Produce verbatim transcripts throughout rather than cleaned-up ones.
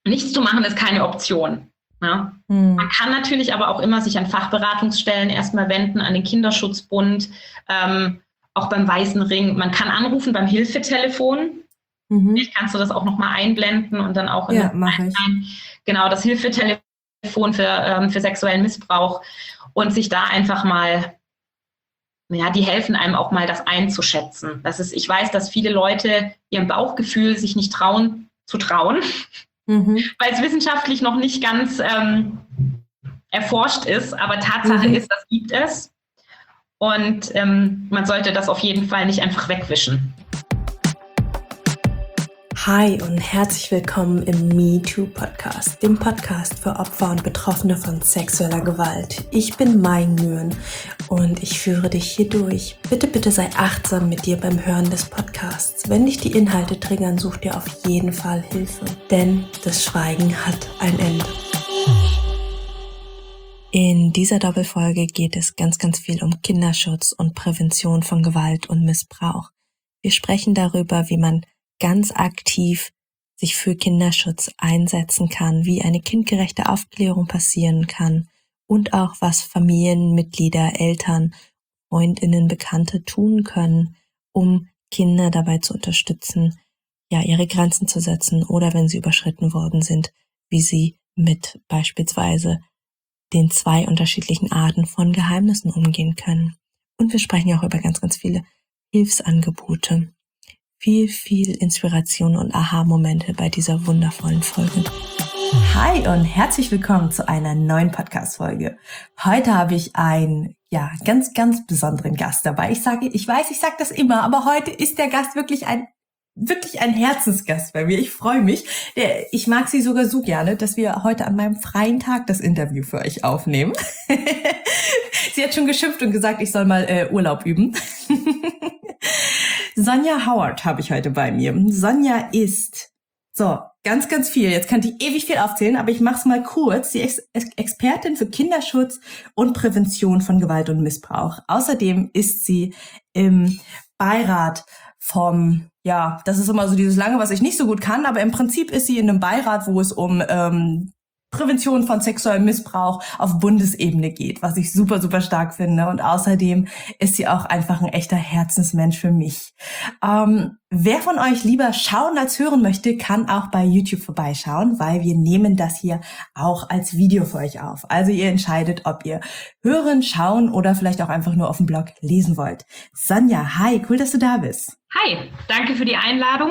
nichts zu machen ist keine Option. Ja. Hm. Man kann natürlich aber auch immer sich an Fachberatungsstellen erstmal wenden, an den Kinderschutzbund, ähm, auch beim Weißen Ring. Man kann anrufen beim Hilfetelefon. Mhm. Vielleicht kannst du das auch nochmal einblenden und dann auch in ja, mache ich. Genau, das Hilfetelefon für, ähm, für sexuellen Missbrauch und sich da einfach mal, ja, die helfen einem auch mal, das einzuschätzen. Das ist, ich weiß, dass viele Leute ihrem Bauchgefühl sich nicht trauen, zu trauen, mhm. weil es wissenschaftlich noch nicht ganz ähm, erforscht ist, aber Tatsache mhm. ist, das gibt es. Und ähm, man sollte das auf jeden Fall nicht einfach wegwischen. Hi und herzlich willkommen im MeToo-Podcast, dem Podcast für Opfer und Betroffene von sexueller Gewalt. Ich bin Mai Nguyen und ich führe dich hier durch. Bitte, bitte sei achtsam mit dir beim Hören des Podcasts. Wenn dich die Inhalte triggern, such dir auf jeden Fall Hilfe, denn das Schweigen hat ein Ende. In dieser Doppelfolge geht es ganz, ganz viel um Kinderschutz und Prävention von Gewalt und Missbrauch. Wir sprechen darüber, wie man ganz aktiv sich für Kinderschutz einsetzen kann, wie eine kindgerechte Aufklärung passieren kann und auch was Familienmitglieder, Eltern, Freundinnen, Bekannte tun können, um Kinder dabei zu unterstützen, ja, ihre Grenzen zu setzen oder wenn sie überschritten worden sind, wie sie mit beispielsweise den zwei unterschiedlichen Arten von Geheimnissen umgehen können. Und wir sprechen ja auch über ganz, ganz viele Hilfsangebote. Viel, viel Inspiration und Aha-Momente bei dieser wundervollen Folge. Hi und herzlich willkommen zu einer neuen Podcast-Folge. Heute habe ich einen, ja, ganz, ganz besonderen Gast dabei. Ich sage, ich weiß, ich sage das immer, aber heute ist der Gast wirklich ein wirklich ein Herzensgast bei mir. Ich freue mich. Der, ich mag sie sogar so gerne, dass wir heute an meinem freien Tag das Interview für euch aufnehmen. Sie hat schon geschimpft und gesagt, ich soll mal äh, Urlaub üben. Sonja Howard habe ich heute bei mir. Sonja ist, so, ganz, ganz viel. Jetzt kann ich ewig viel aufzählen, aber ich mache es mal kurz. Sie ist Ex- Expertin für Kinderschutz und Prävention von Gewalt und Missbrauch. Außerdem ist sie im Beirat vom, ja, das ist immer so dieses lange, was ich nicht so gut kann, aber im Prinzip ist sie in einem Beirat, wo es um ähm, Prävention von sexuellem Missbrauch auf Bundesebene geht, was ich super, super stark finde. Und außerdem ist sie auch einfach ein echter Herzensmensch für mich. Ähm, wer von euch lieber schauen als hören möchte, kann auch bei YouTube vorbeischauen, weil wir nehmen das hier auch als Video für euch auf. Also ihr entscheidet, ob ihr hören, schauen oder vielleicht auch einfach nur auf dem Blog lesen wollt. Sonja, hi, cool, dass du da bist. Hi, danke für die Einladung.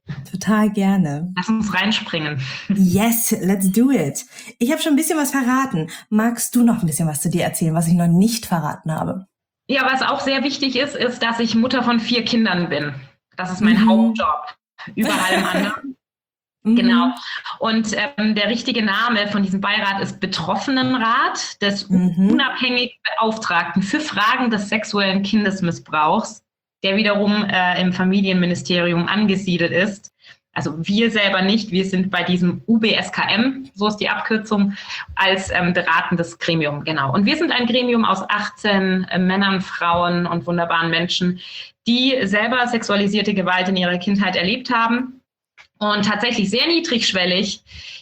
Total gerne. Lass uns reinspringen. Yes, let's do it. Ich habe schon ein bisschen was verraten. Magst du noch ein bisschen was zu dir erzählen, was ich noch nicht verraten habe? Ja, was auch sehr wichtig ist, ist, dass ich Mutter von vier Kindern bin. Das ist mein mhm. Hauptjob. Über allem anderen. Mhm. Genau. Und ähm, der richtige Name von diesem Beirat ist Betroffenenrat des mhm. unabhängig Beauftragten für Fragen des sexuellen Kindesmissbrauchs, der wiederum äh, im Familienministerium angesiedelt ist. Also wir selber nicht, wir sind bei diesem U B S K M, so ist die Abkürzung, als ähm, beratendes Gremium, genau. Und wir sind ein Gremium aus achtzehn äh, Männern, Frauen und wunderbaren Menschen, die selber sexualisierte Gewalt in ihrer Kindheit erlebt haben und tatsächlich sehr niedrigschwellig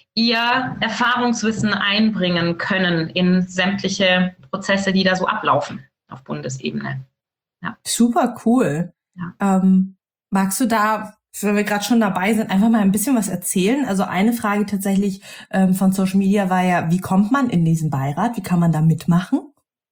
ihr Erfahrungswissen einbringen können in sämtliche Prozesse, die da so ablaufen auf Bundesebene. Ja. Super cool. Ja. Ähm, magst du da, wenn wir gerade schon dabei sind, einfach mal ein bisschen was erzählen? Also eine Frage tatsächlich ähm, von Social Media war ja, wie kommt man in diesen Beirat? Wie kann man da mitmachen?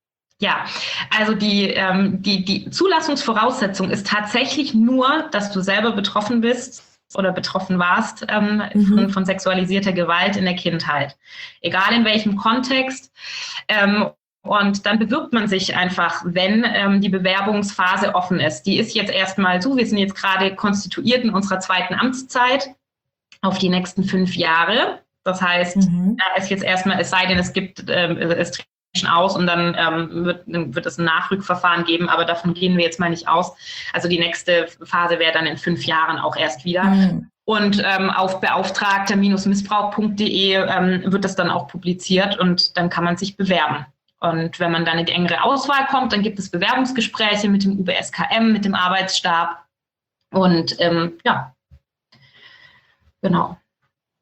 Ja, also die, ähm, die, die Zulassungsvoraussetzung ist tatsächlich nur, dass du selber betroffen bist oder betroffen warst ähm, mhm. von, von sexualisierter Gewalt in der Kindheit. Egal in welchem Kontext. Ähm, Und dann bewirbt man sich einfach, wenn ähm, die Bewerbungsphase offen ist. Die ist jetzt erstmal so, wir sind jetzt gerade konstituiert in unserer zweiten Amtszeit auf die nächsten fünf Jahre. Das heißt, mhm. da ist jetzt erstmal, es sei denn, es gibt, ähm, es tritt schon aus und dann ähm, wird, wird es ein Nachrückverfahren geben, aber davon gehen wir jetzt mal nicht aus. Also die nächste Phase wäre dann in fünf Jahren auch erst wieder. Mhm. Und ähm, auf beauftragter Bindestrich missbrauch punkt de ähm, wird das dann auch publiziert und dann kann man sich bewerben. Und wenn man dann in die engere Auswahl kommt, dann gibt es Bewerbungsgespräche mit dem U B S K M, mit dem Arbeitsstab. Und ähm, ja, genau.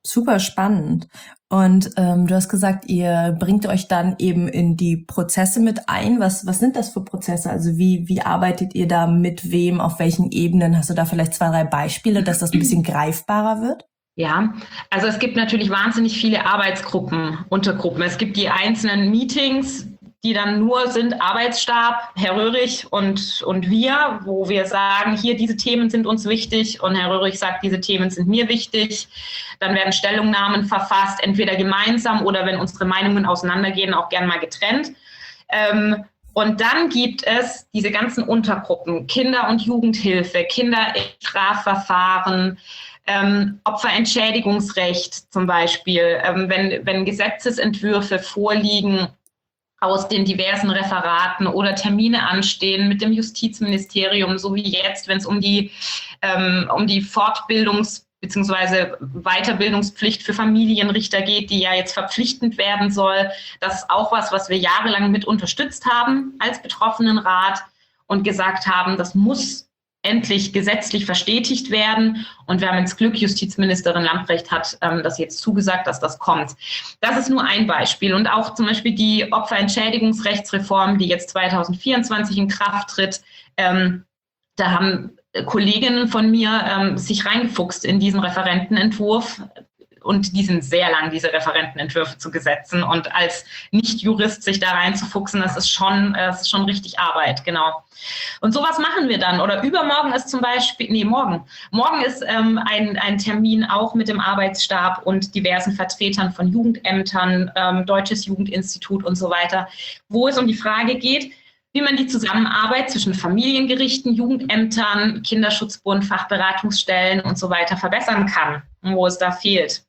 Super spannend. Und ähm, du hast gesagt, ihr bringt euch dann eben in die Prozesse mit ein. Was, was sind das für Prozesse? Also wie, wie arbeitet ihr da mit wem, auf welchen Ebenen? Hast du da vielleicht zwei, drei Beispiele, dass das ein bisschen greifbarer wird? Ja, also es gibt natürlich wahnsinnig viele Arbeitsgruppen, Untergruppen. Es gibt die einzelnen Meetings, die dann nur sind Arbeitsstab, Herr Röhrig und, und wir, wo wir sagen, hier, diese Themen sind uns wichtig, und Herr Röhrig sagt, diese Themen sind mir wichtig. Dann werden Stellungnahmen verfasst, entweder gemeinsam oder, wenn unsere Meinungen auseinandergehen, auch gern mal getrennt. Ähm, und dann gibt es diese ganzen Untergruppen, Kinder- und Jugendhilfe, Kinder im Strafverfahren, Ähm, Opferentschädigungsrecht zum Beispiel, ähm, wenn, wenn Gesetzesentwürfe vorliegen aus den diversen Referaten oder Termine anstehen mit dem Justizministerium, so wie jetzt, wenn es um die, ähm, um die Fortbildungs- bzw. Weiterbildungspflicht für Familienrichter geht, die ja jetzt verpflichtend werden soll. Das ist auch was, was wir jahrelang mit unterstützt haben als Betroffenenrat und gesagt haben, das muss endlich gesetzlich verstetigt werden. Und wir haben jetzt Glück, Justizministerin Lambrecht hat ähm, das jetzt zugesagt, dass das kommt. Das ist nur ein Beispiel. Und auch zum Beispiel die Opferentschädigungsrechtsreform, die jetzt zwanzig vierundzwanzig in Kraft tritt, ähm, da haben Kolleginnen von mir ähm, sich reingefuchst in diesen Referentenentwurf. Und die sind sehr lang, diese Referentenentwürfe zu Gesetzen. Und als Nicht-Jurist sich da reinzufuchsen, das ist schon, das ist schon richtig Arbeit, genau. Und sowas machen wir dann. Oder übermorgen ist zum Beispiel, nee, morgen. Morgen ist ähm, ein, ein Termin auch mit dem Arbeitsstab und diversen Vertretern von Jugendämtern, ähm, Deutsches Jugendinstitut und so weiter, wo es um die Frage geht, wie man die Zusammenarbeit zwischen Familiengerichten, Jugendämtern, Kinderschutzbund, Fachberatungsstellen und so weiter verbessern kann, wo es da fehlt.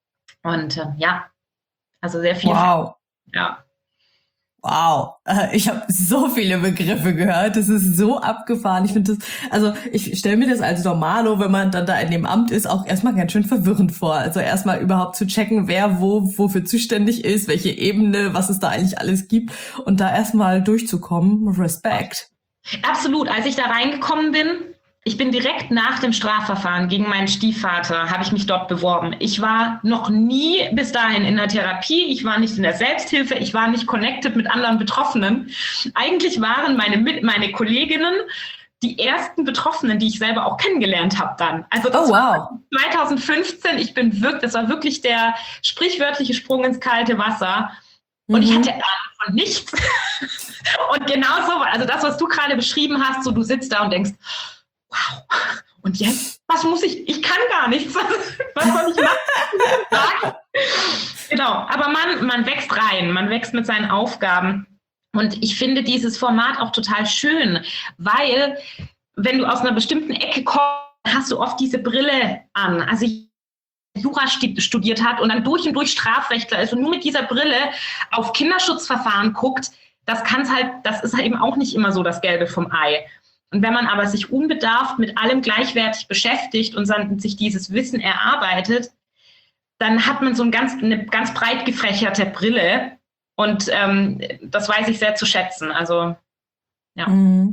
Und äh, ja, also sehr viel. Wow. Ja. Wow, ich habe so viele Begriffe gehört. Das ist so abgefahren. Ich finde das, also ich stelle mir das als Normalo, wenn man dann da in dem Amt ist, auch erstmal ganz schön verwirrend vor. Also erstmal überhaupt zu checken, wer wo wofür zuständig ist, welche Ebene, was es da eigentlich alles gibt, und da erstmal durchzukommen. Respekt. Absolut. Als ich da reingekommen bin, ich bin direkt nach dem Strafverfahren gegen meinen Stiefvater, habe ich mich dort beworben. Ich war noch nie bis dahin in der Therapie, ich war nicht in der Selbsthilfe, ich war nicht connected mit anderen Betroffenen. Eigentlich waren meine, meine Kolleginnen die ersten Betroffenen, die ich selber auch kennengelernt habe dann. Also das oh, wow. war zwanzig fünfzehn, ich bin wirklich, das war wirklich der sprichwörtliche Sprung ins kalte Wasser. Und mhm. ich hatte Ahnung von nichts. Und genau so, also das, was du gerade beschrieben hast, so du sitzt da und denkst, wow, und jetzt? Was muss ich? Ich kann gar nichts. Was soll ich machen? Genau, aber man, man wächst rein, man wächst mit seinen Aufgaben. Und ich finde dieses Format auch total schön, weil wenn du aus einer bestimmten Ecke kommst, hast du oft diese Brille an. Also ich Jura studiert hat und dann durch und durch Strafrechtler ist und nur mit dieser Brille auf Kinderschutzverfahren guckt, das kann's halt, das ist halt eben auch nicht immer so das Gelbe vom Ei. Und wenn man aber sich unbedarft mit allem gleichwertig beschäftigt und dann sich dieses Wissen erarbeitet, dann hat man so ein ganz, eine ganz breit gefächerte Brille und ähm, das weiß ich sehr zu schätzen. Also, ja.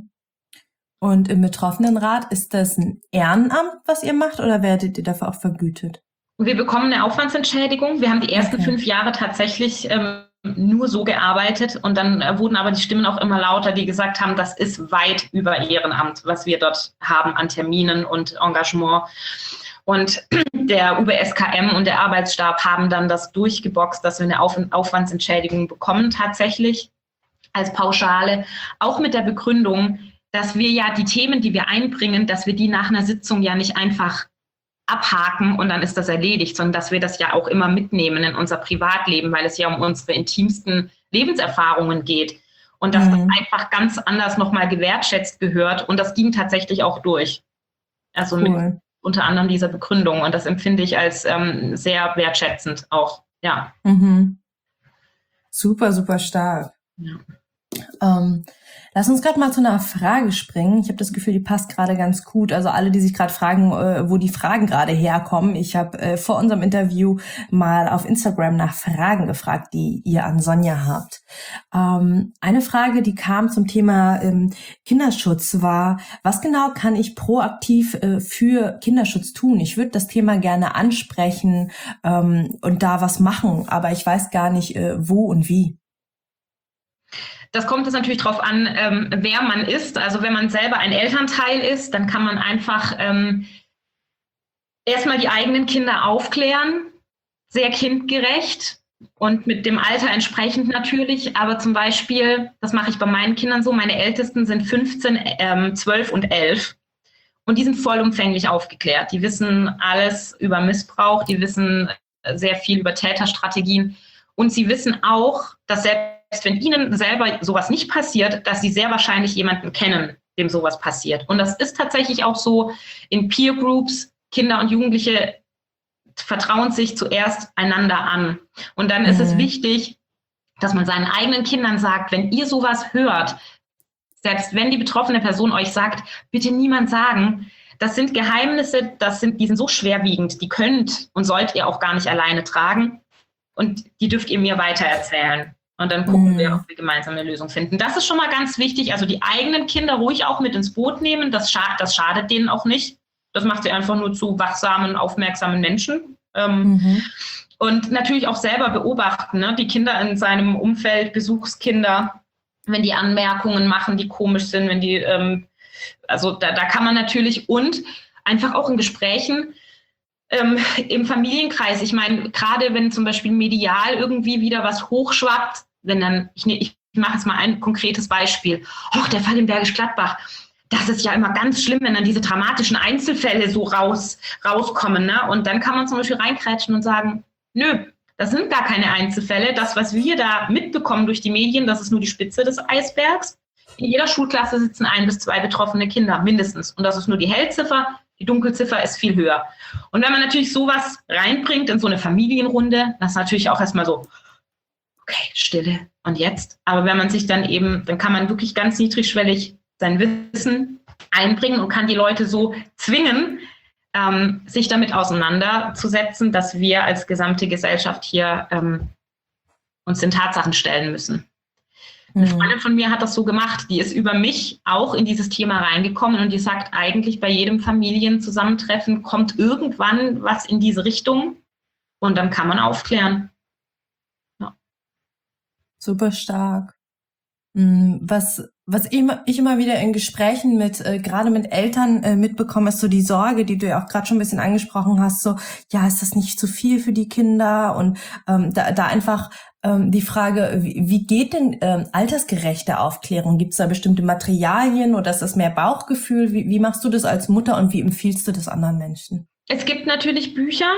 Und im Betroffenenrat, ist das ein Ehrenamt, was ihr macht, oder werdet ihr dafür auch vergütet? Wir bekommen eine Aufwandsentschädigung. Wir haben die ersten okay. fünf Jahre tatsächlich ähm, nur so gearbeitet und dann äh, wurden aber die Stimmen auch immer lauter, die gesagt haben, das ist weit über Ehrenamt, was wir dort haben an Terminen und Engagement. Und der U B S K M und der Arbeitsstab haben dann das durchgeboxt, dass wir eine Auf- Aufwandsentschädigung bekommen tatsächlich als Pauschale, auch mit der Begründung, dass wir ja die Themen, die wir einbringen, dass wir die nach einer Sitzung ja nicht einfach abhaken und dann ist das erledigt, sondern dass wir das ja auch immer mitnehmen in unser Privatleben, weil es ja um unsere intimsten Lebenserfahrungen geht und dass mhm. das einfach ganz anders nochmal gewertschätzt gehört und das ging tatsächlich auch durch. Also cool. mit unter anderem dieser Begründung und das empfinde ich als ähm, sehr wertschätzend auch, ja. Mhm. Super, super stark. Ja. Ähm, Lass uns gerade mal zu einer Frage springen. Ich habe das Gefühl, die passt gerade ganz gut. Also alle, die sich gerade fragen, äh, wo die Fragen gerade herkommen. Ich habe äh, vor unserem Interview mal auf Instagram nach Fragen gefragt, die ihr an Sonja habt. Ähm, eine Frage, die kam zum Thema ähm, Kinderschutz war, was genau kann ich proaktiv äh, für Kinderschutz tun? Ich würde das Thema gerne ansprechen ähm, und da was machen, aber ich weiß gar nicht, äh, wo und wie. Das kommt jetzt natürlich darauf an, ähm, wer man ist. Also wenn man selber ein Elternteil ist, dann kann man einfach ähm, erstmal die eigenen Kinder aufklären, sehr kindgerecht und mit dem Alter entsprechend natürlich. Aber zum Beispiel, das mache ich bei meinen Kindern so, meine Ältesten sind fünfzehn, ähm, zwölf und elf. Und die sind vollumfänglich aufgeklärt. Die wissen alles über Missbrauch, die wissen sehr viel über Täterstrategien. Und sie wissen auch, dass selbst wenn ihnen selber sowas nicht passiert, dass sie sehr wahrscheinlich jemanden kennen, dem sowas passiert. Und das ist tatsächlich auch so in Peer Groups. Kinder und Jugendliche vertrauen sich zuerst einander an. Und dann mhm. ist es wichtig, dass man seinen eigenen Kindern sagt, wenn ihr sowas hört, selbst wenn die betroffene Person euch sagt, bitte niemand sagen, das sind Geheimnisse, das sind, die sind so schwerwiegend, die könnt und sollt ihr auch gar nicht alleine tragen. Und die dürft ihr mir weitererzählen. Und dann gucken mm. wir, ob wir gemeinsam eine Lösung finden. Das ist schon mal ganz wichtig. Also die eigenen Kinder ruhig auch mit ins Boot nehmen. Das, schad, das schadet denen auch nicht. Das macht sie einfach nur zu wachsamen, aufmerksamen Menschen. Ähm, mhm. Und natürlich auch selber beobachten, ne? Die Kinder in seinem Umfeld, Besuchskinder, wenn die Anmerkungen machen, die komisch sind, wenn die, ähm, also da, da kann man natürlich und einfach auch in Gesprächen, Ähm, im Familienkreis, ich meine, gerade wenn zum Beispiel medial irgendwie wieder was hochschwappt, wenn dann, ich, ich mache jetzt mal ein konkretes Beispiel, oh, der Fall in Bergisch Gladbach, das ist ja immer ganz schlimm, wenn dann diese dramatischen Einzelfälle so raus, rauskommen, ne? Und dann kann man zum Beispiel reinkrätschen und sagen, nö, das sind gar keine Einzelfälle, das, was wir da mitbekommen durch die Medien, das ist nur die Spitze des Eisbergs. In jeder Schulklasse sitzen ein bis zwei betroffene Kinder, mindestens, und das ist nur die Hellziffer. Die Dunkelziffer ist viel höher. Und wenn man natürlich sowas reinbringt in so eine Familienrunde, das ist natürlich auch erstmal so, okay, Stille und jetzt. Aber wenn man sich dann eben, dann kann man wirklich ganz niedrigschwellig sein Wissen einbringen und kann die Leute so zwingen, ähm, sich damit auseinanderzusetzen, dass wir als gesamte Gesellschaft hier ähm, uns den Tatsachen stellen müssen. Eine Freundin von mir hat das so gemacht, die ist über mich auch in dieses Thema reingekommen und die sagt eigentlich, bei jedem Familienzusammentreffen kommt irgendwann was in diese Richtung und dann kann man aufklären. Ja. Super stark. Was, was ich immer, ich immer wieder in Gesprächen mit, äh, gerade mit Eltern äh, mitbekomme, ist so die Sorge, die du ja auch gerade schon ein bisschen angesprochen hast, so, ja, ist das nicht zu viel für die Kinder? Und ähm, da, da einfach ähm, die Frage, wie, wie geht denn ähm, altersgerechte Aufklärung? Gibt es da bestimmte Materialien oder ist das mehr Bauchgefühl? Wie, wie machst du das als Mutter und wie empfiehlst du das anderen Menschen? Es gibt natürlich Bücher,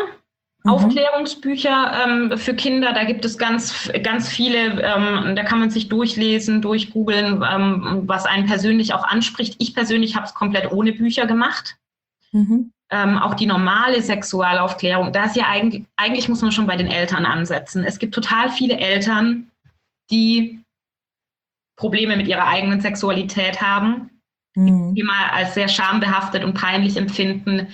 Aufklärungsbücher ähm, für Kinder, da gibt es ganz, ganz viele, ähm, da kann man sich durchlesen, durchgoogeln, ähm, was einen persönlich auch anspricht. Ich persönlich habe es komplett ohne Bücher gemacht. Mhm. Ähm, auch die normale Sexualaufklärung, da ist ja eigentlich, eigentlich muss man schon bei den Eltern ansetzen. Es gibt total viele Eltern, die Probleme mit ihrer eigenen Sexualität haben, mhm. die mal als sehr schambehaftet und peinlich empfinden.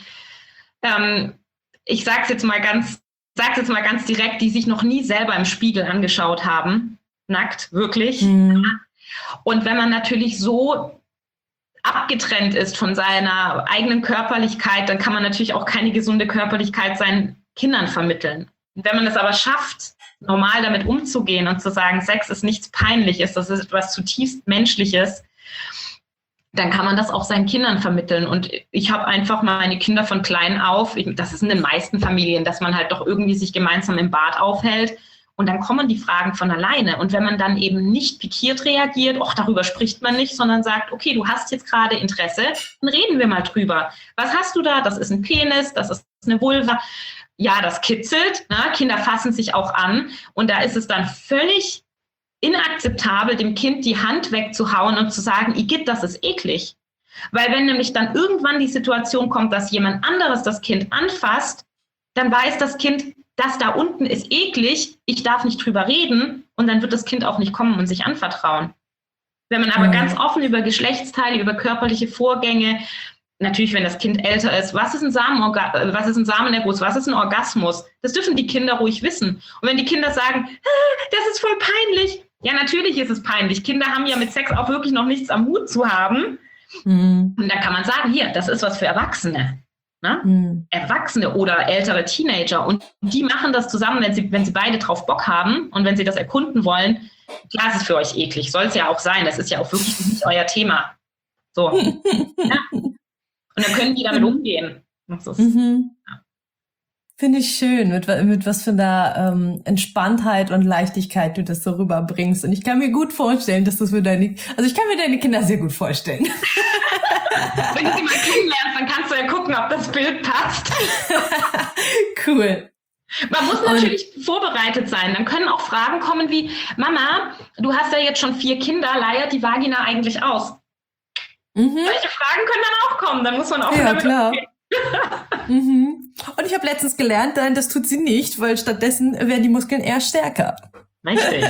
Ähm, Ich sage es jetzt mal ganz, sag's jetzt mal ganz direkt, die sich noch nie selber im Spiegel angeschaut haben, nackt, wirklich. Mhm. Und wenn man natürlich so abgetrennt ist von seiner eigenen Körperlichkeit, dann kann man natürlich auch keine gesunde Körperlichkeit seinen Kindern vermitteln. Und wenn man es aber schafft, normal damit umzugehen und zu sagen, Sex ist nichts Peinliches, das ist etwas zutiefst Menschliches, dann kann man das auch seinen Kindern vermitteln. Und ich habe einfach meine Kinder von klein auf, das ist in den meisten Familien, dass man halt doch irgendwie sich gemeinsam im Bad aufhält und dann kommen die Fragen von alleine. Und wenn man dann eben nicht pikiert reagiert, ach, darüber spricht man nicht, sondern sagt, okay, du hast jetzt gerade Interesse, dann reden wir mal drüber. Was hast du da? Das ist ein Penis, das ist eine Vulva. Ja, das kitzelt, ne? Kinder fassen sich auch an und da ist es dann völlig inakzeptabel, dem Kind die Hand wegzuhauen und zu sagen, Igitt, das ist eklig. Weil wenn nämlich dann irgendwann die Situation kommt, dass jemand anderes das Kind anfasst, dann weiß das Kind, das da unten ist eklig, ich darf nicht drüber reden und dann wird das Kind auch nicht kommen und sich anvertrauen. Wenn man aber mhm. ganz offen über Geschlechtsteile, über körperliche Vorgänge, natürlich, wenn das Kind älter ist, was ist ein Samenorga- was ist ein Samenerguss, was ist ein Orgasmus? Das dürfen die Kinder ruhig wissen. Und wenn die Kinder sagen, ah, das ist voll peinlich, ja, natürlich ist es peinlich. Kinder haben ja mit Sex auch wirklich noch nichts am Hut zu haben. Mhm. Und da kann man sagen, hier, das ist was für Erwachsene. Ne? Mhm. Erwachsene oder ältere Teenager. Und die machen das zusammen, wenn sie, wenn sie beide drauf Bock haben und wenn sie das erkunden wollen. Klar, ist es für euch eklig. Soll es ja auch sein. Das ist ja auch wirklich nicht euer Thema. So. Ja. Und dann können die damit umgehen. Das ist, mhm. ja. Finde ich schön, mit, mit was für einer ähm, Entspanntheit und Leichtigkeit du das so rüberbringst. Und ich kann mir gut vorstellen, dass das für deine, also ich kann mir deine Kinder sehr gut vorstellen. Wenn du sie mal kennenlernst, dann kannst du ja gucken, ob das Bild passt. Cool. Man muss natürlich und, vorbereitet sein. Dann können auch Fragen kommen wie, Mama, du hast ja jetzt schon vier Kinder, leiert die Vagina eigentlich aus? Mhm. Solche Fragen können dann auch kommen. Dann muss man auch ja, damit klar. umgehen. Mhm. Und ich habe letztens gelernt, nein, das tut sie nicht, weil stattdessen werden die Muskeln eher stärker. Richtig.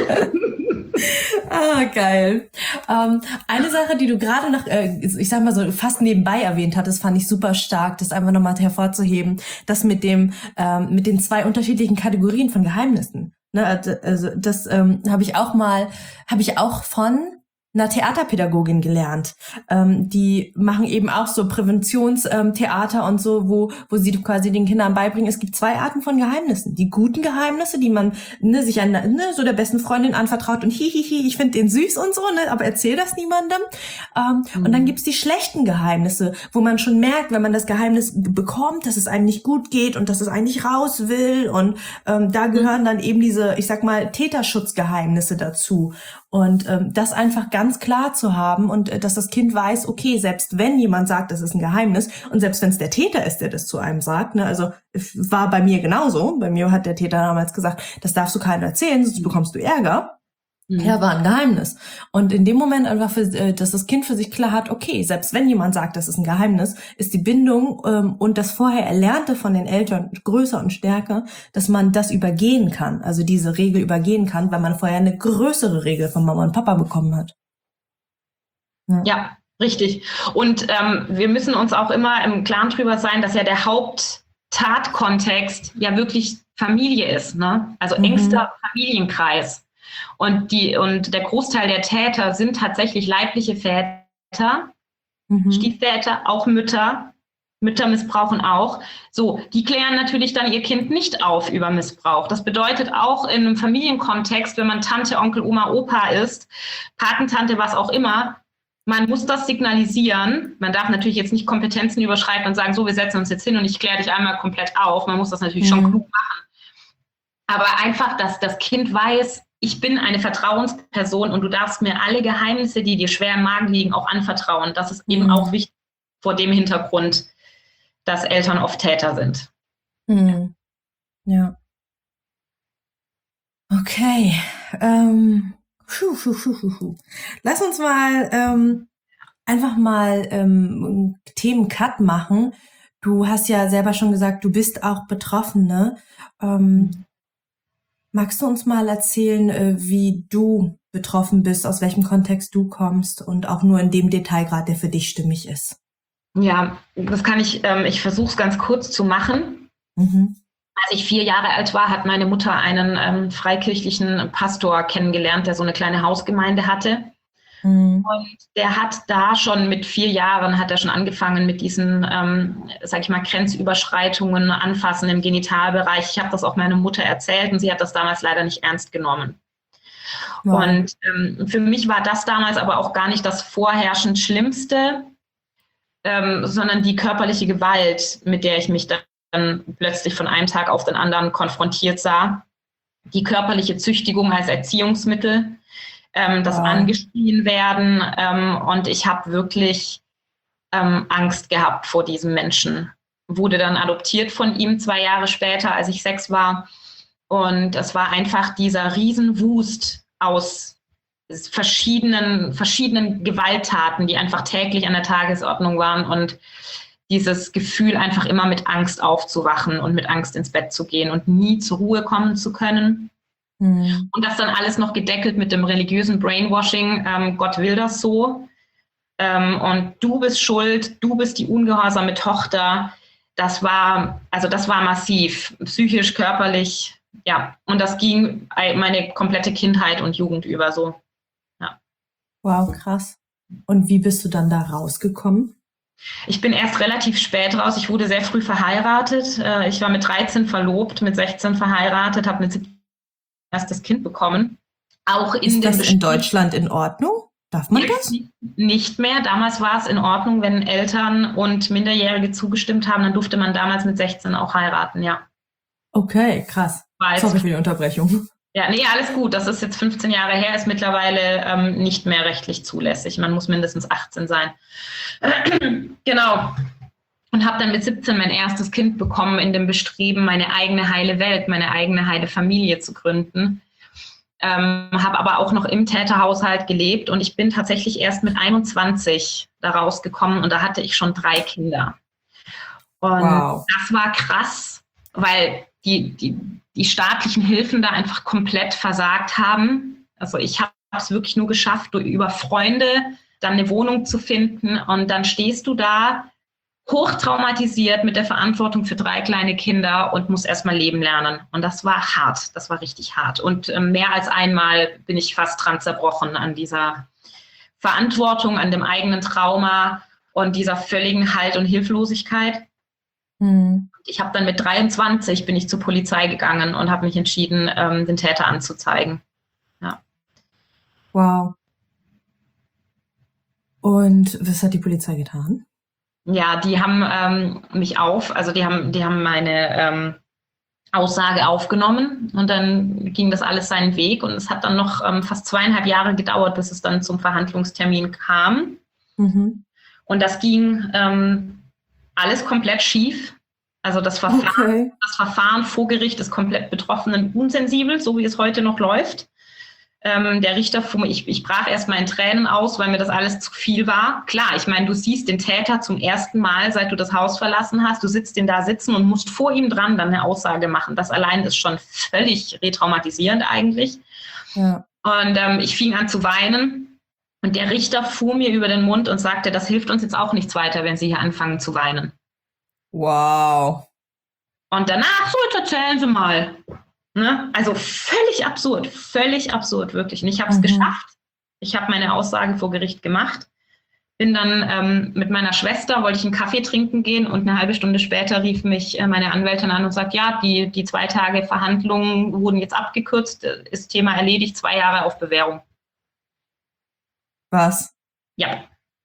Ah, geil. Ähm, eine Sache, die du gerade noch, äh, ich sag mal so, fast nebenbei erwähnt hattest, fand ich super stark, das einfach nochmal hervorzuheben, das mit dem, ähm, mit den zwei unterschiedlichen Kategorien von Geheimnissen. Ne, also das ähm, habe ich auch mal, habe ich auch von einer Theaterpädagogin gelernt. Ähm, die machen eben auch so Präventionstheater ähm, und so, wo wo sie quasi den Kindern beibringen, es gibt zwei Arten von Geheimnissen. Die guten Geheimnisse, die man ne, sich an ne, so der besten Freundin anvertraut und hihihi, ich finde den süß und so, ne, aber erzähl das niemandem. Ähm, mhm. Und dann gibt's die schlechten Geheimnisse, wo man schon merkt, wenn man das Geheimnis bekommt, dass es einem nicht gut geht und dass es eigentlich raus will. Und ähm, da gehören dann eben diese, ich sag mal, Täterschutzgeheimnisse dazu. Und ähm, das einfach ganz klar zu haben und äh, dass das Kind weiß, okay, selbst wenn jemand sagt, das ist ein Geheimnis und selbst wenn es der Täter ist, der das zu einem sagt, ne, also war bei mir genauso. Bei mir hat der Täter damals gesagt, das darfst du keinem erzählen, sonst bekommst du Ärger. Mhm. Ja, war ein Geheimnis. Und in dem Moment einfach, für, äh, dass das Kind für sich klar hat, okay, selbst wenn jemand sagt, das ist ein Geheimnis, ist die Bindung ähm, und das vorher Erlernte von den Eltern größer und stärker, dass man das übergehen kann, also diese Regel übergehen kann, weil man vorher eine größere Regel von Mama und Papa bekommen hat. Ja, ja, richtig. Und ähm, wir müssen uns auch immer im Klaren drüber sein, dass ja der Haupttatkontext ja wirklich Familie ist, ne? Also mhm. engster Familienkreis. Und die und der Großteil der Täter sind tatsächlich leibliche Väter, mhm. Stiefväter, auch Mütter. Mütter missbrauchen auch. So, die klären natürlich dann ihr Kind nicht auf über Missbrauch. Das bedeutet auch in einem Familienkontext, wenn man Tante, Onkel, Oma, Opa ist, Patentante, was auch immer, man muss das signalisieren. Man darf natürlich jetzt nicht Kompetenzen überschreiten und sagen, so, wir setzen uns jetzt hin und ich kläre dich einmal komplett auf. Man muss das natürlich mhm. schon klug machen. Aber einfach, dass das Kind weiß, ich bin eine Vertrauensperson und du darfst mir alle Geheimnisse, die dir schwer im Magen liegen, auch anvertrauen. Das ist eben mhm. auch wichtig vor dem Hintergrund, dass Eltern oft Täter sind. Mhm. Ja. Okay. Ähm. Puh, puh, puh, puh, puh. Lass uns mal ähm, einfach mal ähm, Themen-Cut machen. Du hast ja selber schon gesagt, du bist auch Betroffene. Ähm, Magst du uns mal erzählen, wie du betroffen bist, aus welchem Kontext du kommst und auch nur in dem Detailgrad, der für dich stimmig ist? Ja, das kann ich, ähm, ich versuche es ganz kurz zu machen. Mhm. Als ich vier Jahre alt war, hat meine Mutter einen ähm, freikirchlichen Pastor kennengelernt, der so eine kleine Hausgemeinde hatte. Mhm. Und der hat da schon mit vier Jahren, hat er schon angefangen mit diesen, ähm, sag ich mal, Grenzüberschreitungen, Anfassen im Genitalbereich. Ich habe das auch meiner Mutter erzählt und sie hat das damals leider nicht ernst genommen. Wow. Und ähm, für mich war das damals aber auch gar nicht das vorherrschend Schlimmste, ähm, sondern die körperliche Gewalt, mit der ich mich dann plötzlich von einem Tag auf den anderen konfrontiert sah. Die körperliche Züchtigung als Erziehungsmittel. Ähm, das wow. angeschrien werden ähm, und ich habe wirklich ähm, Angst gehabt vor diesem Menschen. Wurde dann adoptiert von ihm zwei Jahre später, als ich sechs war und es war einfach dieser Riesenwust aus verschiedenen, verschiedenen Gewalttaten, die einfach täglich an der Tagesordnung waren und dieses Gefühl, einfach immer mit Angst aufzuwachen und mit Angst ins Bett zu gehen und nie zur Ruhe kommen zu können. Mhm. Und das dann alles noch gedeckelt mit dem religiösen Brainwashing, ähm, Gott will das so. Ähm, und du bist schuld, du bist die ungehorsame Tochter. Das war, also das war massiv, psychisch, körperlich, ja. Und das ging meine komplette Kindheit und Jugend über so, ja. Wow, krass. Und wie bist du dann da rausgekommen? Ich bin erst relativ spät raus. Ich wurde sehr früh verheiratet. Ich war mit dreizehn verlobt, mit sechzehn verheiratet, habe mit siebzehn erst das Kind bekommen. Auch in Ist das in Deutschland in Ordnung? Darf man das? Nicht mehr. Damals war es in Ordnung, wenn Eltern und Minderjährige zugestimmt haben, dann durfte man damals mit sechzehn auch heiraten, ja. Okay, krass. Weiß. Sorry für die Unterbrechung. Ja, nee, alles gut. Das ist jetzt fünfzehn Jahre her, ist mittlerweile ähm, nicht mehr rechtlich zulässig. Man muss mindestens achtzehn sein. Genau. Und habe dann mit siebzehn mein erstes Kind bekommen in dem Bestreben, meine eigene heile Welt, meine eigene heile Familie zu gründen. Ähm, habe aber auch noch im Täterhaushalt gelebt und ich bin tatsächlich erst mit einundzwanzig da rausgekommen und da hatte ich schon drei Kinder. Und wow. Das war krass, weil die, die, die staatlichen Hilfen da einfach komplett versagt haben. Also ich habe es wirklich nur geschafft, über Freunde dann eine Wohnung zu finden und dann stehst du da hochtraumatisiert mit der Verantwortung für drei kleine Kinder und muss erstmal leben lernen. Und das war hart, das war richtig hart. Und äh, mehr als einmal bin ich fast dran zerbrochen an dieser Verantwortung, an dem eigenen Trauma und dieser völligen Halt- und Hilflosigkeit. Mhm. Ich habe dann mit dreiundzwanzig bin ich zur Polizei gegangen und habe mich entschieden, ähm, den Täter anzuzeigen. Ja. Wow. Und was hat die Polizei getan? Ja, die haben ähm, mich auf, also die haben, die haben meine ähm, Aussage aufgenommen und dann ging das alles seinen Weg und es hat dann noch ähm, fast zweieinhalb Jahre gedauert, bis es dann zum Verhandlungstermin kam. Mhm. Und das ging ähm, alles komplett schief. Also das Verfahren, okay. das Verfahren vor Gericht ist komplett Betroffenen unsensibel, so wie es heute noch läuft. Ähm, der Richter, ich, ich brach erst mal in Tränen aus, weil mir das alles zu viel war. Klar, ich meine, du siehst den Täter zum ersten Mal, seit du das Haus verlassen hast. Du sitzt den da sitzen und musst vor ihm dran dann eine Aussage machen. Das allein ist schon völlig retraumatisierend eigentlich. Ja. Und ähm, ich fing an zu weinen. Und der Richter fuhr mir über den Mund und sagte, das hilft uns jetzt auch nichts weiter, wenn Sie hier anfangen zu weinen. Wow. Und danach, so, jetzt erzählen Sie mal. Ne? Also völlig absurd, völlig absurd, wirklich. Und ich habe es mhm. geschafft. Ich habe meine Aussage vor Gericht gemacht. Bin dann ähm, mit meiner Schwester, wollte ich einen Kaffee trinken gehen und eine halbe Stunde später rief mich äh, meine Anwältin an und sagt, ja, die, die zwei Tage Verhandlungen wurden jetzt abgekürzt, ist Thema erledigt, zwei Jahre auf Bewährung. Was? Ja.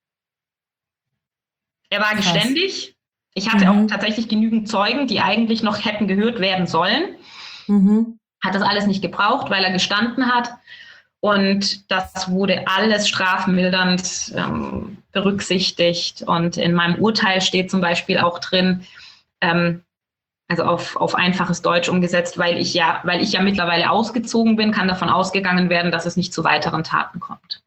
Er war Krass. geständig. Ich hatte mhm. auch tatsächlich genügend Zeugen, die eigentlich noch hätten gehört werden sollen. Mhm. Hat das alles nicht gebraucht, weil er gestanden hat. Und das wurde alles strafmildernd ähm, berücksichtigt. Und in meinem Urteil steht zum Beispiel auch drin, ähm, also auf, auf einfaches Deutsch umgesetzt, weil ich ja, weil ich ja mittlerweile ausgezogen bin, kann davon ausgegangen werden, dass es nicht zu weiteren Taten kommt.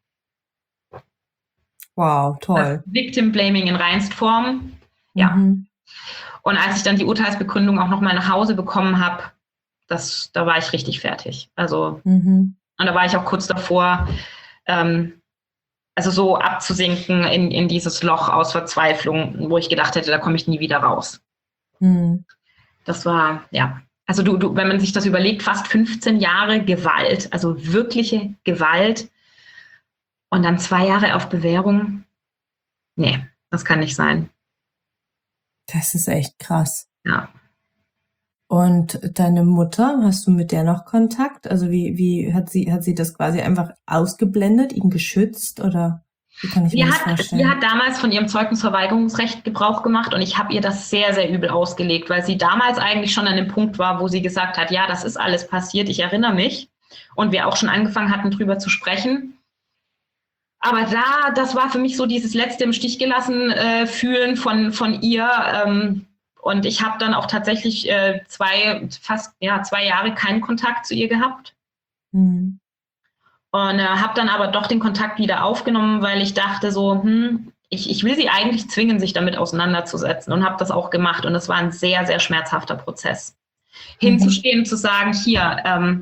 Wow, toll. Das Victim Blaming in Reinstform. Ja. Mhm. Und als ich dann die Urteilsbegründung auch nochmal nach Hause bekommen habe, das, da war ich richtig fertig. Also, mhm. und da war ich auch kurz davor, ähm, also so abzusinken in, in dieses Loch aus Verzweiflung, wo ich gedacht hätte, da komme ich nie wieder raus. Mhm. Das war, ja, also du, du, wenn man sich das überlegt, fast fünfzehn Jahre Gewalt, also wirkliche Gewalt und dann zwei Jahre auf Bewährung. Nee, das kann nicht sein. Das ist echt krass. Ja. Und deine Mutter, hast du mit der noch Kontakt? Also wie, wie hat sie, hat sie das quasi einfach ausgeblendet, ihn geschützt oder wie kann ich mir das vorstellen? Sie hat damals von ihrem Zeugnisverweigerungsrecht Gebrauch gemacht und ich habe ihr das sehr, sehr übel ausgelegt, weil sie damals eigentlich schon an dem Punkt war, wo sie gesagt hat, ja, das ist alles passiert, ich erinnere mich. Und wir auch schon angefangen hatten, drüber zu sprechen. Aber da, das war für mich so dieses letzte im Stich gelassen äh, fühlen von, von ihr. Ähm, und ich habe dann auch tatsächlich äh, zwei, fast ja, zwei Jahre keinen Kontakt zu ihr gehabt. Mhm. Und äh, habe dann aber doch den Kontakt wieder aufgenommen, weil ich dachte so, hm, ich, ich will sie eigentlich zwingen, sich damit auseinanderzusetzen und habe das auch gemacht. Und es war ein sehr, sehr schmerzhafter Prozess. Mhm. Hinzustehen, zu sagen, hier, ähm,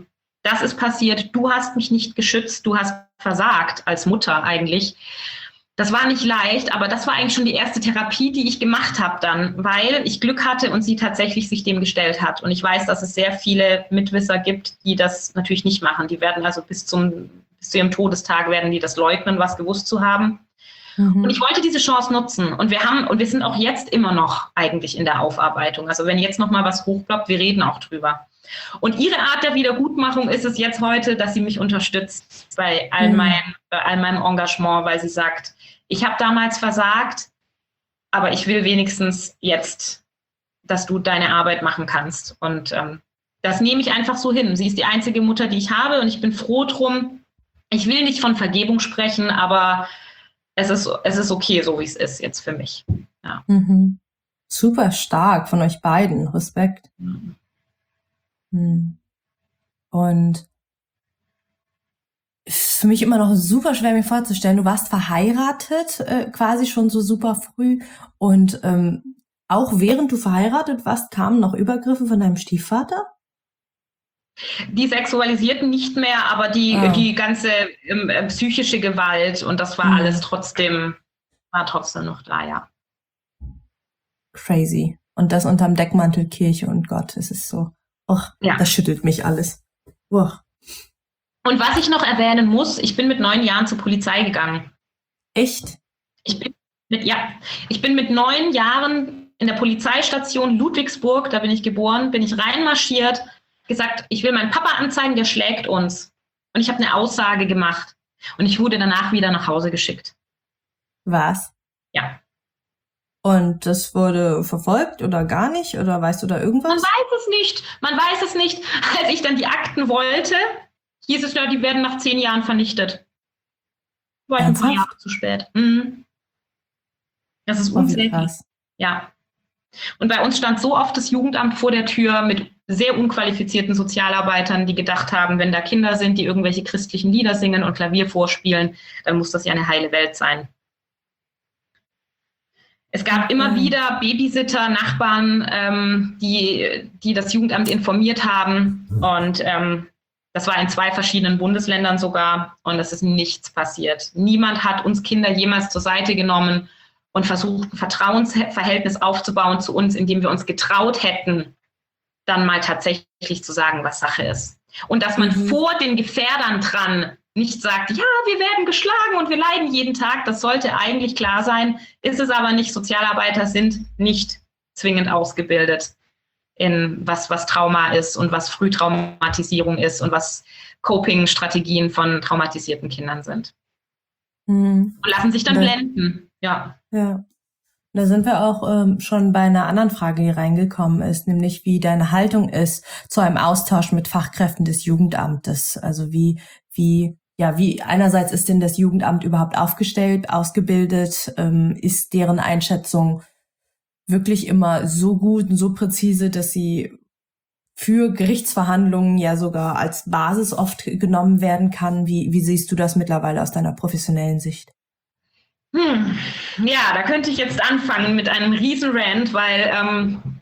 das ist passiert, du hast mich nicht geschützt, du hast versagt als Mutter eigentlich. Das war nicht leicht, aber das war eigentlich schon die erste Therapie, die ich gemacht habe dann, weil ich Glück hatte und sie tatsächlich sich dem gestellt hat. Und ich weiß, dass es sehr viele Mitwisser gibt, die das natürlich nicht machen. Die werden also bis zum bis zu ihrem Todestag werden die das leugnen, was gewusst zu haben. Mhm. Und ich wollte diese Chance nutzen. Und wir haben und wir sind auch jetzt immer noch eigentlich in der Aufarbeitung. Also wenn jetzt noch mal was hochploppt, wir reden auch drüber. Und ihre Art der Wiedergutmachung ist es jetzt heute, dass sie mich unterstützt bei all, mhm. mein, bei all meinem Engagement, weil sie sagt, ich habe damals versagt, aber ich will wenigstens jetzt, dass du deine Arbeit machen kannst. Und ähm, das nehme ich einfach so hin. Sie ist die einzige Mutter, die ich habe und ich bin froh drum. Ich will nicht von Vergebung sprechen, aber es ist, es ist okay, so wie es ist jetzt für mich. Ja. Mhm. Super stark von euch beiden. Respekt. Mhm. Mhm. Und ist für mich immer noch super schwer, mir vorzustellen. Du warst verheiratet, äh, quasi schon so super früh. Und ähm, auch während du verheiratet warst, kamen noch Übergriffe von deinem Stiefvater? Die sexualisierten nicht mehr, aber die, oh. die ganze ähm, psychische Gewalt und das war mhm. alles trotzdem, war trotzdem noch da, ja. Crazy. Und das unterm Deckmantel Kirche und Gott. Es ist so, oh, ja. Das schüttelt mich alles. Oh. Und was ich noch erwähnen muss, ich bin mit neun Jahren zur Polizei gegangen. Echt? Ich bin mit, ja, ich bin mit neun Jahren in der Polizeistation Ludwigsburg, da bin ich geboren, bin ich reinmarschiert, gesagt, ich will meinen Papa anzeigen, der schlägt uns. Und ich habe eine Aussage gemacht. Und ich wurde danach wieder nach Hause geschickt. Was? Ja. Und das wurde verfolgt oder gar nicht? Oder weißt du da irgendwas? Man weiß es nicht. Man weiß es nicht. Als ich dann die Akten wollte, hieß es ja, die werden nach zehn Jahren vernichtet. War ich ein paar Jahre zu spät. Mhm. Das ist unsäglich. Ja. Und bei uns stand so oft das Jugendamt vor der Tür mit sehr unqualifizierten Sozialarbeitern, die gedacht haben, wenn da Kinder sind, die irgendwelche christlichen Lieder singen und Klavier vorspielen, dann muss das ja eine heile Welt sein. Es gab okay. immer wieder Babysitter, Nachbarn, ähm, die, die das Jugendamt informiert haben. Und ähm, das war in zwei verschiedenen Bundesländern sogar. Und es ist nichts passiert. Niemand hat uns Kinder jemals zur Seite genommen und versucht, ein Vertrauensverhältnis aufzubauen zu uns, indem wir uns getraut hätten, dann mal tatsächlich zu sagen, was Sache ist. Und dass man mhm. vor den Gefährdern dran nicht sagt, ja, wir werden geschlagen und wir leiden jeden Tag, das sollte eigentlich klar sein, ist es aber nicht. Sozialarbeiter sind nicht zwingend ausgebildet in was, was Trauma ist und was Frühtraumatisierung ist und was Coping-Strategien von traumatisierten Kindern sind. Mhm. Und lassen sich dann ja. blenden, ja. Ja. Da sind wir auch ähm, schon bei einer anderen Frage, die reingekommen ist, nämlich wie deine Haltung ist zu einem Austausch mit Fachkräften des Jugendamtes. Also wie, wie, ja, wie einerseits ist denn das Jugendamt überhaupt aufgestellt, ausgebildet? Ähm, ist deren Einschätzung wirklich immer so gut und so präzise, dass sie für Gerichtsverhandlungen ja sogar als Basis oft genommen werden kann? Wie, wie siehst du das mittlerweile aus deiner professionellen Sicht? Hm. Ja, da könnte ich jetzt anfangen mit einem Riesenrant, weil ähm,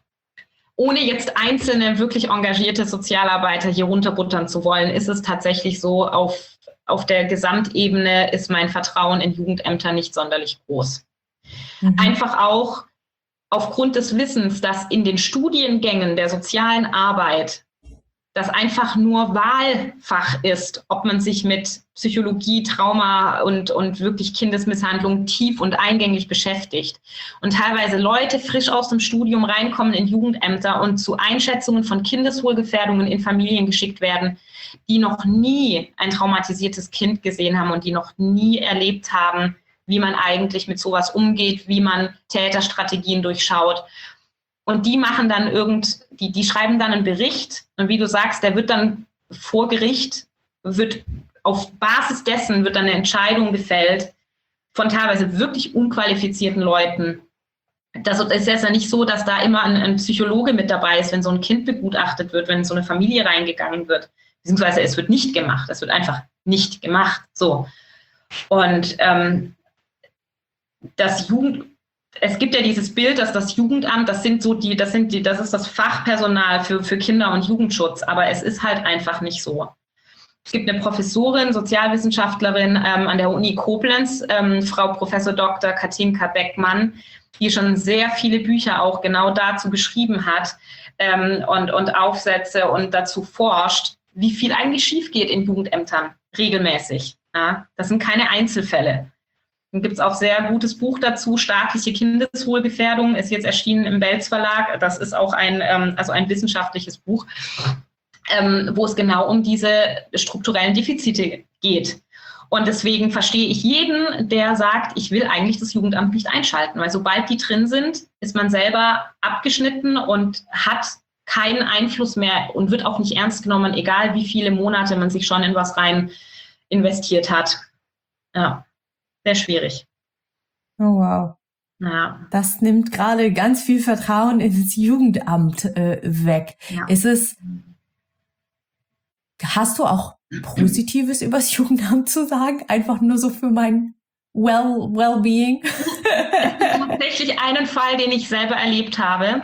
ohne jetzt einzelne wirklich engagierte Sozialarbeiter hier runterbuttern zu wollen, ist es tatsächlich so, auf, auf der Gesamtebene ist mein Vertrauen in Jugendämter nicht sonderlich groß. Mhm. Einfach auch aufgrund des Wissens, dass in den Studiengängen der sozialen Arbeit das einfach nur Wahlfach ist, ob man sich mit Psychologie, Trauma und, und wirklich Kindesmisshandlung tief und eingängig beschäftigt. Und teilweise Leute frisch aus dem Studium reinkommen in Jugendämter und zu Einschätzungen von Kindeswohlgefährdungen in Familien geschickt werden, die noch nie ein traumatisiertes Kind gesehen haben und die noch nie erlebt haben, wie man eigentlich mit sowas umgeht, wie man Täterstrategien durchschaut. Und die machen dann irgend, die, die schreiben dann einen Bericht und wie du sagst, der wird dann vor Gericht, wird auf Basis dessen wird dann eine Entscheidung gefällt von teilweise wirklich unqualifizierten Leuten. Das ist ja nicht so, dass da immer ein, ein Psychologe mit dabei ist, wenn so ein Kind begutachtet wird, wenn so eine Familie reingegangen wird. Beziehungsweise es wird nicht gemacht, es wird einfach nicht gemacht. So. Und ähm, das Jugend es gibt ja dieses Bild, dass das Jugendamt, das sind so die, das sind die, das ist das Fachpersonal für, für Kinder- und Jugendschutz, aber es ist halt einfach nicht so. Es gibt eine Professorin, Sozialwissenschaftlerin ähm, an der Uni Koblenz, ähm, Frau Professor Doktor Katinka Beckmann, die schon sehr viele Bücher auch genau dazu geschrieben hat ähm, und, und Aufsätze und dazu forscht, wie viel eigentlich schief geht in Jugendämtern regelmäßig. Ja? Das sind keine Einzelfälle. Dann gibt es auch sehr gutes Buch dazu, Staatliche Kindeswohlgefährdung, ist jetzt erschienen im Belz Verlag. Das ist auch ein, ähm, also ein wissenschaftliches Buch, ähm, wo es genau um diese strukturellen Defizite geht. Und deswegen verstehe ich jeden, der sagt, ich will eigentlich das Jugendamt nicht einschalten, weil sobald die drin sind, ist man selber abgeschnitten und hat keinen Einfluss mehr und wird auch nicht ernst genommen, egal wie viele Monate man sich schon in was rein investiert hat. Ja. Sehr schwierig. Oh wow. Ja. Das nimmt gerade ganz viel Vertrauen ins Jugendamt äh, weg. Ja. Ist es, hast du auch Positives über das Jugendamt zu sagen? Einfach nur so für mein well, Wellbeing? Es gibt tatsächlich einen Fall, den ich selber erlebt habe.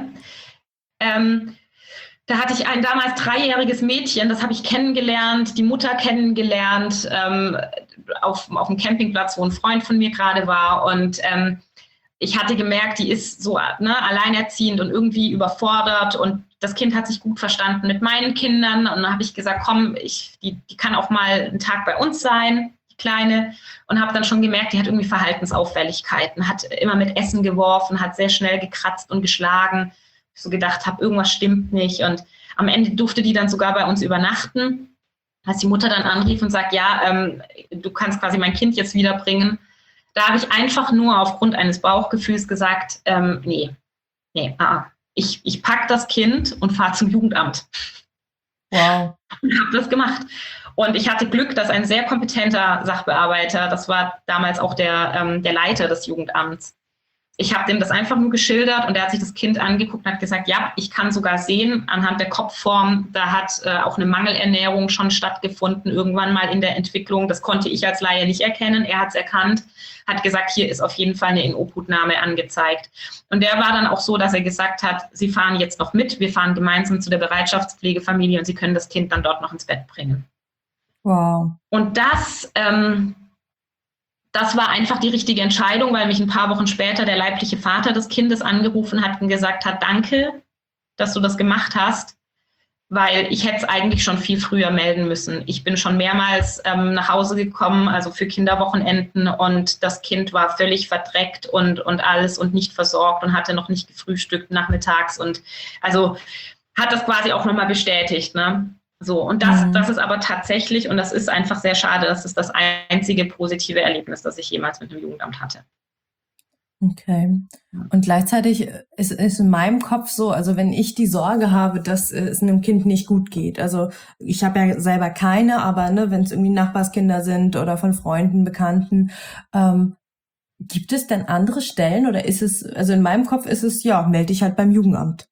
Ähm, Da hatte ich ein damals dreijähriges Mädchen, das habe ich kennengelernt, die Mutter kennengelernt, ähm, auf, auf dem Campingplatz, wo ein Freund von mir gerade war. Und ähm, ich hatte gemerkt, die ist so ne, alleinerziehend und irgendwie überfordert. Und das Kind hat sich gut verstanden mit meinen Kindern. Und dann habe ich gesagt, komm, ich, die, die kann auch mal einen Tag bei uns sein, die Kleine. Und habe dann schon gemerkt, die hat irgendwie Verhaltensauffälligkeiten, hat immer mit Essen geworfen, hat sehr schnell gekratzt und geschlagen. So gedacht habe, irgendwas stimmt nicht. Und am Ende durfte die dann sogar bei uns übernachten. Als die Mutter dann anrief und sagt, ja, ähm, du kannst quasi mein Kind jetzt wiederbringen. Da habe ich einfach nur aufgrund eines Bauchgefühls gesagt, ähm, nee, nee, ah, ich, ich packe das Kind und fahre zum Jugendamt. Wow. Und habe das gemacht. Und ich hatte Glück, dass ein sehr kompetenter Sachbearbeiter, das war damals auch der, ähm, der Leiter des Jugendamts, ich habe dem das einfach nur geschildert und er hat sich das Kind angeguckt und hat gesagt, ja, ich kann sogar sehen, anhand der Kopfform, da hat äh, auch eine Mangelernährung schon stattgefunden, irgendwann mal in der Entwicklung. Das konnte ich als Laie nicht erkennen. Er hat es erkannt, hat gesagt, hier ist auf jeden Fall eine Inobhutnahme angezeigt. Und der war dann auch so, dass er gesagt hat, Sie fahren jetzt noch mit, wir fahren gemeinsam zu der Bereitschaftspflegefamilie und Sie können das Kind dann dort noch ins Bett bringen. Wow. Und das... Ähm, Das war einfach die richtige Entscheidung, weil mich ein paar Wochen später der leibliche Vater des Kindes angerufen hat und gesagt hat, danke, dass du das gemacht hast, weil ich hätte es eigentlich schon viel früher melden müssen. Ich bin schon mehrmals ähm, nach Hause gekommen, also für Kinderwochenenden, und das Kind war völlig verdreckt und, und alles und nicht versorgt und hatte noch nicht gefrühstückt nachmittags und also hat das quasi auch nochmal bestätigt, ne? So, und das, das ist aber tatsächlich, und das ist einfach sehr schade, das ist das einzige positive Erlebnis, das ich jemals mit dem Jugendamt hatte. Okay. Und gleichzeitig ist, ist in meinem Kopf so, also wenn ich die Sorge habe, dass es einem Kind nicht gut geht, also ich habe ja selber keine, aber ne, wenn es irgendwie Nachbarskinder sind oder von Freunden, Bekannten, ähm, gibt es denn andere Stellen oder ist es, also in meinem Kopf ist es, ja, melde dich halt beim Jugendamt.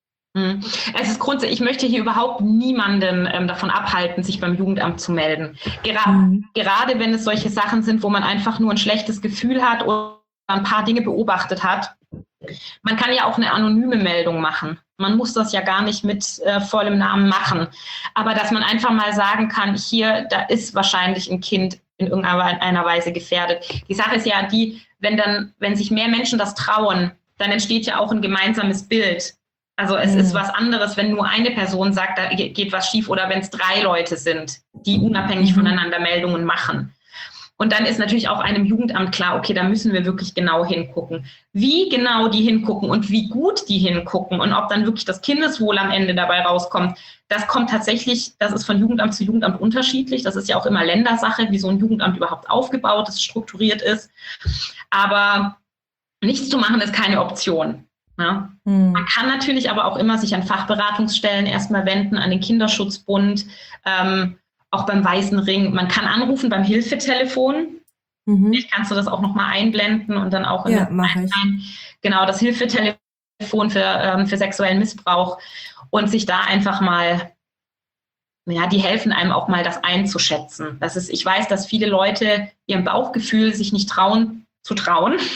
Es ist grundsätzlich, ich möchte hier überhaupt niemanden ähm, davon abhalten, sich beim Jugendamt zu melden. Gera- mhm. Gerade wenn es solche Sachen sind, wo man einfach nur ein schlechtes Gefühl hat oder ein paar Dinge beobachtet hat. Man kann ja auch eine anonyme Meldung machen. Man muss das ja gar nicht mit äh, vollem Namen machen. Aber dass man einfach mal sagen kann, hier, da ist wahrscheinlich ein Kind in irgendeiner Weise gefährdet. Die Sache ist ja die, wenn dann, wenn sich mehr Menschen das trauen, dann entsteht ja auch ein gemeinsames Bild. Also es mhm. ist was anderes, wenn nur eine Person sagt, da geht was schief, oder wenn es drei Leute sind, die unabhängig mhm. voneinander Meldungen machen. Und dann ist natürlich auch einem Jugendamt klar, okay, da müssen wir wirklich genau hingucken. Wie genau die hingucken und wie gut die hingucken und ob dann wirklich das Kindeswohl am Ende dabei rauskommt, das kommt tatsächlich, das ist von Jugendamt zu Jugendamt unterschiedlich. Das ist ja auch immer Ländersache, wie so ein Jugendamt überhaupt aufgebaut ist, strukturiert ist. Aber nichts zu machen ist keine Option. Ja. Hm. Man kann natürlich aber auch immer sich an Fachberatungsstellen erstmal wenden, an den Kinderschutzbund, ähm, auch beim Weißen Ring. Man kann anrufen beim Hilfetelefon. Mhm. Vielleicht kannst du das auch nochmal einblenden und dann auch in ja, mach ich. Genau, das Hilfetelefon für, ähm, für sexuellen Missbrauch, und sich da einfach mal, ja, die helfen einem auch mal, das einzuschätzen. Das ist, ich weiß, dass viele Leute ihrem Bauchgefühl sich nicht trauen zu trauen.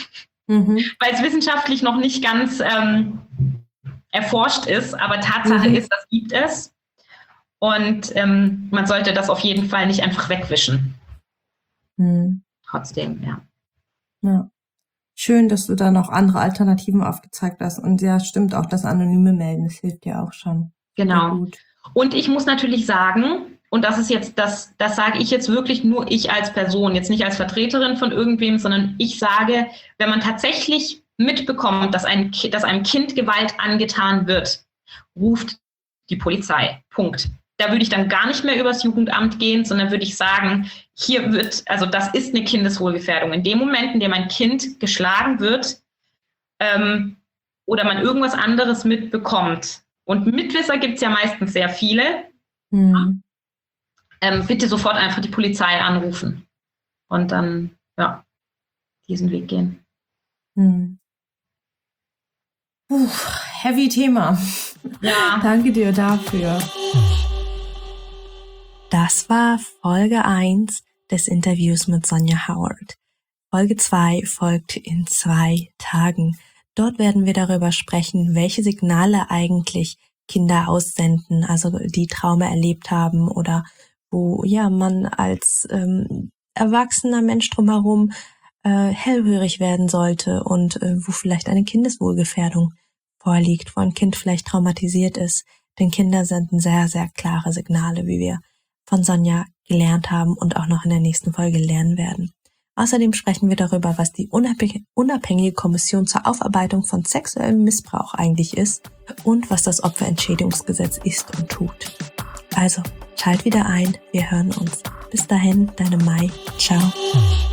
mhm. weil es wissenschaftlich noch nicht ganz ähm, erforscht ist, aber Tatsache mhm. ist, das gibt es. Und ähm, man sollte das auf jeden Fall nicht einfach wegwischen. Mhm. Trotzdem, ja. Ja. Schön, dass du da noch andere Alternativen aufgezeigt hast. Und ja, stimmt auch, das anonyme Melden, das hilft ja auch schon. Genau. Gut. Und ich muss natürlich sagen, und das ist jetzt, das, das sage ich jetzt wirklich nur ich als Person, jetzt nicht als Vertreterin von irgendwem, sondern ich sage, wenn man tatsächlich mitbekommt, dass, ein, dass einem Kind Gewalt angetan wird, ruft die Polizei. Punkt. Da würde ich dann gar nicht mehr übers Jugendamt gehen, sondern würde ich sagen, hier wird, also das ist eine Kindeswohlgefährdung. In dem Moment, in dem ein Kind geschlagen wird ähm, oder man irgendwas anderes mitbekommt, und Mitwisser gibt es ja meistens sehr viele, mhm. ähm, bitte sofort einfach die Polizei anrufen und dann, ja, diesen Weg gehen. Mhm. Puh, heavy Thema. Ja. Danke dir dafür. Das war Folge eins des Interviews mit Sonja Howard. Folge zwei folgt in zwei Tagen. Dort werden wir darüber sprechen, welche Signale eigentlich Kinder aussenden, also die Trauma erlebt haben oder wo ja man als ähm, erwachsener Mensch drumherum äh, hellhörig werden sollte und äh, wo vielleicht eine Kindeswohlgefährdung vorliegt, wo ein Kind vielleicht traumatisiert ist. Denn Kinder senden sehr, sehr klare Signale, wie wir von Sonja gelernt haben und auch noch in der nächsten Folge lernen werden. Außerdem sprechen wir darüber, was die unabhängige Kommission zur Aufarbeitung von sexuellem Missbrauch eigentlich ist und was das Opferentschädigungsgesetz ist und tut. Also, schalt wieder ein, wir hören uns. Bis dahin, deine Mai. Ciao.